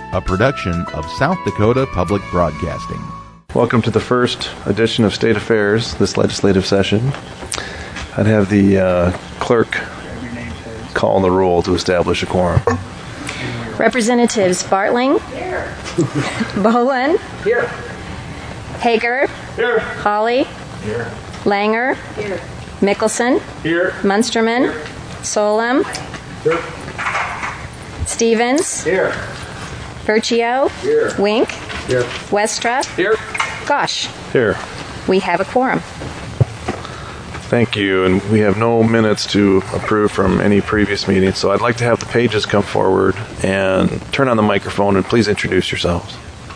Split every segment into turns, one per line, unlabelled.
a production of South Dakota Public Broadcasting.
Welcome to the first edition of State Affairs this legislative session. I'd have the clerk call the roll to establish a quorum.
Representatives Bartling. Here. Bowen.
Here.
Hager.
Here.
Hawley.
Here.
Langer.
Here.
Mickelson.
Here.
Munsterman.
Here.
Solem.
Here.
Stevens.
Here.
Berchio.
Here.
Wink.
Here.
Westra.
Here.
Gosh.
Here.
We have a quorum.
Thank you, and we have no minutes to approve from any previous meeting, so I'd like to have the pages come forward and turn on the microphone and please introduce yourselves.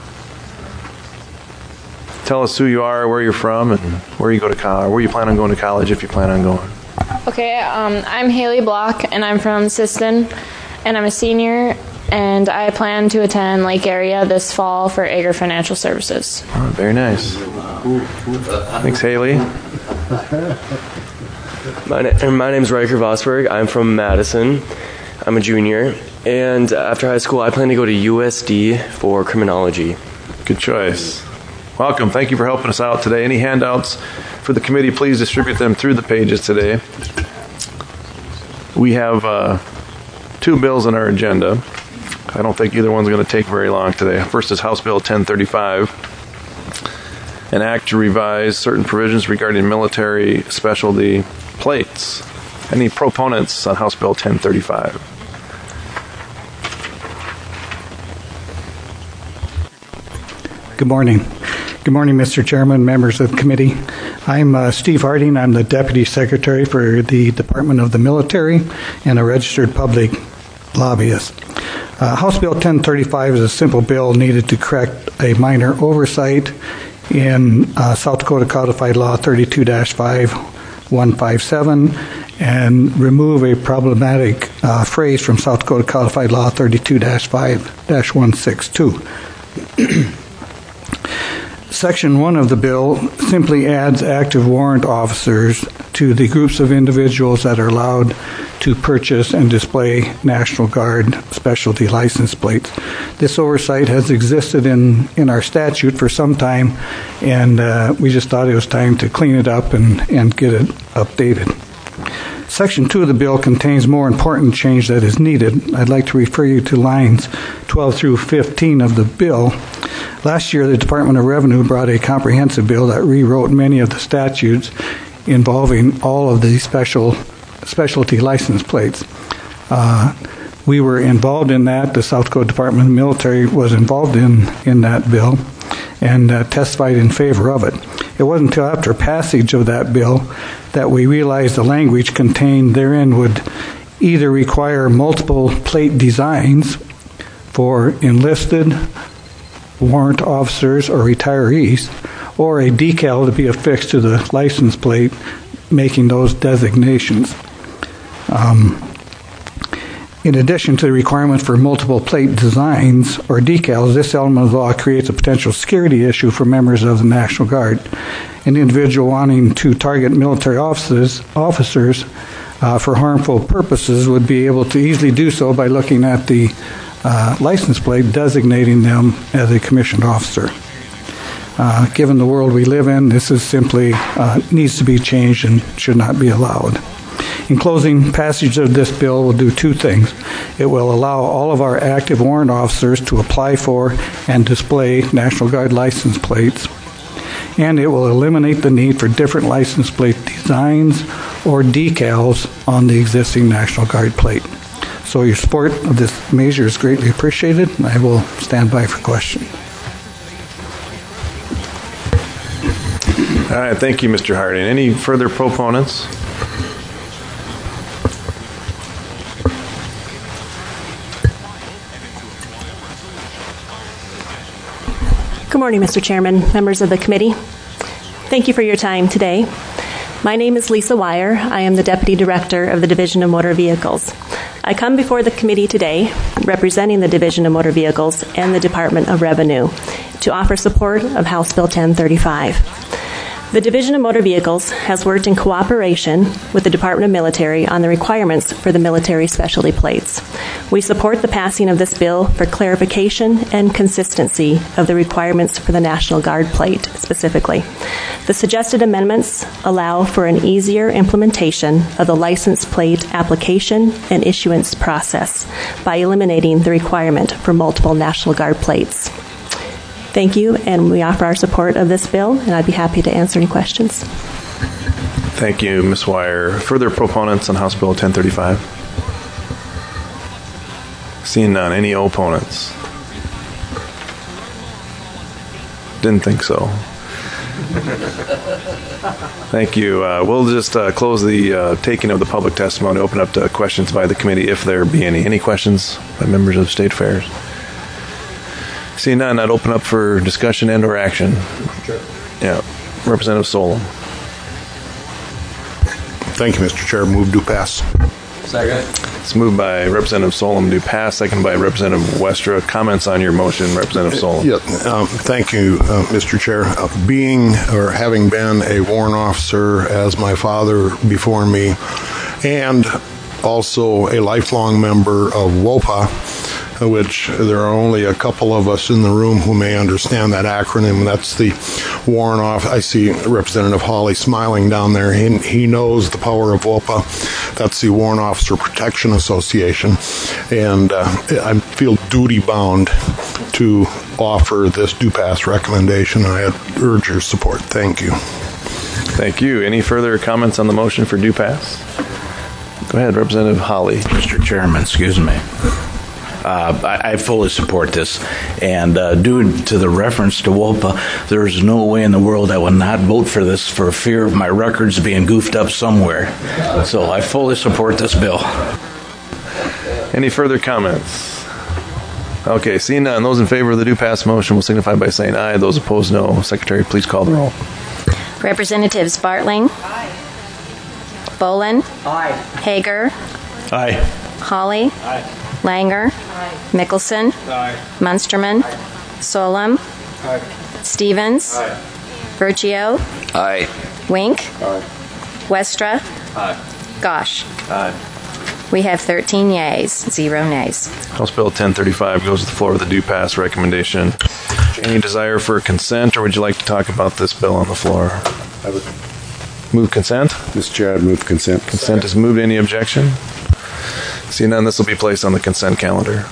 Tell us who you are, where you're from, and where you go to college, where you plan on going to college if you plan on going.
Okay, I'm Haley Block, and I'm from Siston, and I'm a senior, and I plan to attend Lake Area this fall for Ager Financial Services.
Oh, very nice. Thanks, Haley.
My name's Riker Vosberg. I'm from Madison. I'm a junior, and after high school, I plan to go to USD for criminology.
Good choice. Welcome. Thank you for helping us out today. Any handouts for the committee, please distribute them through the pages today. We have two bills on our agenda. I don't think either one's going to take very long today. First is House Bill 1035, an act to revise certain provisions regarding military specialty plates. Any proponents on House Bill 1035?
Good morning. Good morning, Mr. Chairman, members of the committee. I'm Steve Harding. I'm the Deputy Secretary for the Department of the Military and a registered public lobbyist. House Bill 1035 is a simple bill needed to correct a minor oversight in South Dakota Codified Law 32-5157 and remove a problematic phrase from South Dakota Codified Law 32-5-162. Section 1 of the bill simply adds active warrant officers to the groups of individuals that are allowed to purchase and display National Guard specialty license plates. This oversight has existed in our statute for some time, and we just thought it was time to clean it up and get it updated. Section 2 of the bill contains more important change that is needed. I'd like to refer you to lines 12 through 15 of the bill. Last year, the Department of Revenue brought a comprehensive bill that rewrote many of the statutes involving all of the specialty license plates. We were involved in that. The South Dakota Department of the Military was involved in that bill and testified in favor of it. It wasn't until after passage of that bill that we realized the language contained therein would either require multiple plate designs for enlisted, warrant officers, or retirees, or a decal to be affixed to the license plate, making those designations. In addition to the requirement for multiple plate designs or decals, this element of the law creates a potential security issue for members of the National Guard. An individual wanting to target military officers for harmful purposes would be able to easily do so by looking at the license plate designating them as a commissioned officer. Given the world we live in, this is simply needs to be changed and should not be allowed. In closing, passage of this bill will do two things. It will allow all of our active warrant officers to apply for and display National Guard license plates, and it will eliminate the need for different license plate designs or decals on the existing National Guard plate. So your support of this measure is greatly appreciated, and I will stand by for questions.
All right, thank you, Mr. Harding. Any further proponents?
Good morning, Mr. Chairman, members of the committee. Thank you for your time today. My name is Lisa Wire. I am the Deputy Director of the Division of Motor Vehicles. I come before the committee today representing the Division of Motor Vehicles and the Department of Revenue to offer support of House Bill 1035. The Division of Motor Vehicles has worked in cooperation with the Department of Military on the requirements for the military specialty plates. We support the passing of this bill for clarification and consistency of the requirements for the National Guard plate specifically. The suggested amendments allow for an easier implementation of the license plate application and issuance process by eliminating the requirement for multiple National Guard plates. Thank you, and we offer our support of this bill, and I'd be happy to answer any questions.
Thank you, Ms. Wire. Further proponents on House Bill 1035? Seeing none. Any opponents? Didn't think so. Thank you. We'll just close the taking of the public testimony, open up to questions by the committee if there be any. Any questions by members of State Affairs? Seeing none, I'd open up for discussion and or action.
Sure.
Yeah. Representative Solom.
Thank you, Mr. Chair. Move to pass.
Second. It's moved by Representative Solom to pass, second by Representative Westra. Comments on your motion, Representative Solom?
Yeah, thank you, Mr. Chair. Being or having been a warrant officer as my father before me, and also a lifelong member of WOPA, which there are only a couple of us in the room who may understand that acronym. That's the Warrant Office. I see Representative Hawley smiling down there. He knows the power of WOPA. That's the Warrant Officer Protection Association. And I feel duty-bound to offer this do-pass recommendation. I urge your support. Thank you.
Thank you. Any further comments on the motion for do-pass? Go ahead, Representative Hawley.
Mr. Chairman, excuse me. I fully support this, and due to the reference to WOPA, there's no way in the world I will not vote for this for fear of my records being goofed up somewhere. So I fully support this bill.
Any further comments? Okay, seeing none, those in favor of the do-pass motion will signify by saying aye. Those opposed, no. Secretary, please call the roll.
Representatives Bartling.
Aye.
Bolin.
Aye.
Hager.
Aye.
Hawley.
Aye.
Langer.
Aye.
Mickelson.
Aye.
Munsterman.
Aye.
Solom.
Aye.
Stevens.
Aye.
Vergio.
Aye.
Wink.
Aye.
Westra.
Aye.
Gosh.
Aye.
We have 13 yeas, 0 nays.
House Bill 1035 goes to the floor with a do-pass recommendation. Any desire for consent, or would you like to talk about this bill on the floor?
I would
move consent.
Mr. Chair, I'd move consent.
Consent is moved. Any objection? Seeing none, this will be placed on the consent calendar.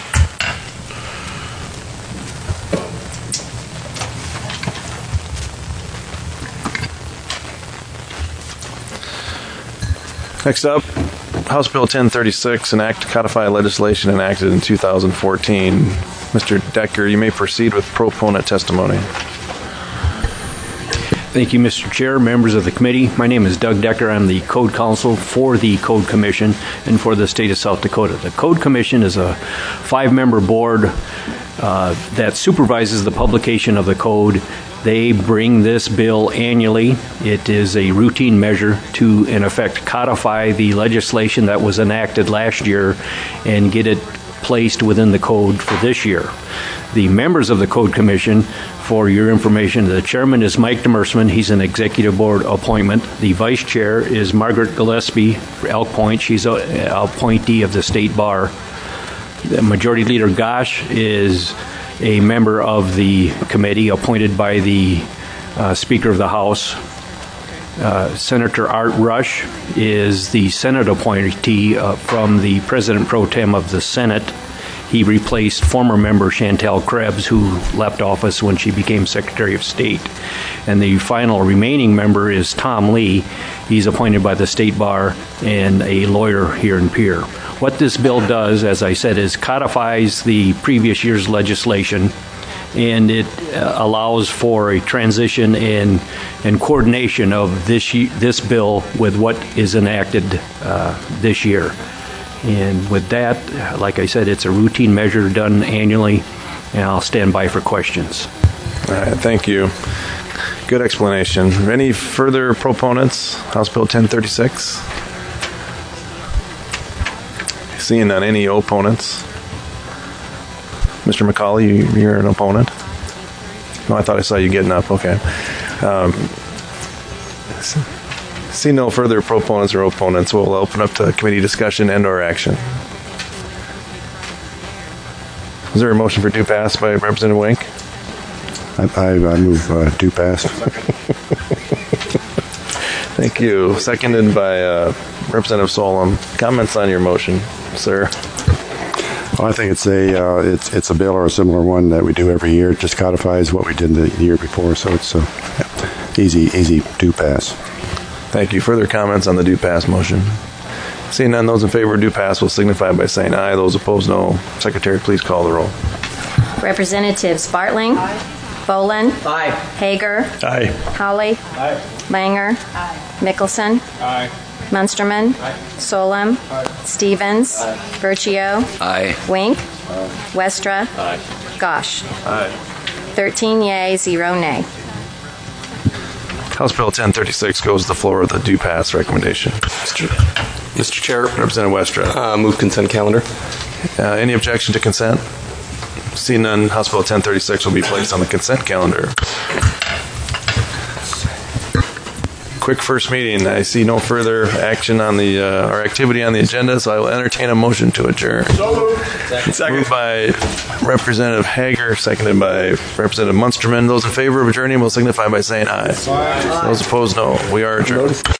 Next up, House Bill 1036, an act to codify legislation enacted in 2014. Mr. Decker, you may proceed with proponent testimony.
Thank you, Mr. Chair, members of the committee. My name is Doug Decker. I'm the Code Counsel for the Code Commission and for the state of South Dakota. The Code Commission is a 5-member board that supervises the publication of the code. They bring this bill annually. It is a routine measure to, in effect, codify the legislation that was enacted last year and get it placed within the code for this year. The members of the Code Commission, for your information, the chairman is Mike Demersman. He's an executive board appointment. The vice chair is Margaret Gillespie for Elk Point. She's an appointee of the state bar. The majority leader Gosh is a member of the committee appointed by the Speaker of the House. Senator Art Rush is the Senate appointee from the President Pro Tem of the Senate. He replaced former member Chantel Krebs, who left office when she became Secretary of State. And the final remaining member is Tom Lee. He's appointed by the State Bar and a lawyer here in Pierre. What this bill does, as I said, is codifies the previous year's legislation, and it allows for a transition and coordination of this bill with what is enacted this year. And with that, like I said, it's a routine measure done annually, and I'll stand by for questions.
All right, thank you. Good explanation. Any further proponents? House Bill 1036? Seeing none. Any opponents? Mr. McCauley, you're an opponent? No, I thought I saw you getting up. Okay. See no further proponents or opponents. We'll open up to committee discussion and/or action. Is there a motion for due pass by Representative Wink?
I move due pass.
Thank you. Seconded by Representative Solom. Comments on your motion, sir?
Well, I think it's a bill or a similar one that we do every year. It just codifies what we did the year before, so it's easy due pass.
Thank you. Further comments on the due pass motion? Seeing none, those in favor of due pass will signify by saying aye. Those opposed, no. Secretary, please call the roll.
Representatives Bartling. Boland.
Aye.
Hager.
Aye.
Holly.
Aye.
Langer. Mickelson.
Aye.
Munsterman. Solem. Stevens. Verchio.
Aye.
Wink. Westra. Gosh. 13 yea, 0 nay.
House Bill 1036 goes to the floor with a due pass recommendation.
Mr. Chair,
Representative Westra.
move consent calendar.
Any objection to consent? Seeing none, House Bill 1036 will be placed on the consent calendar. Quick first meeting. I see no further action on the or activity on the agenda, so I will entertain a motion to adjourn.
So moved. Second.
Moved by Representative Hager, seconded by Representative Munsterman. Those in favor of adjourning will signify by saying aye. Those opposed, no. We are adjourned.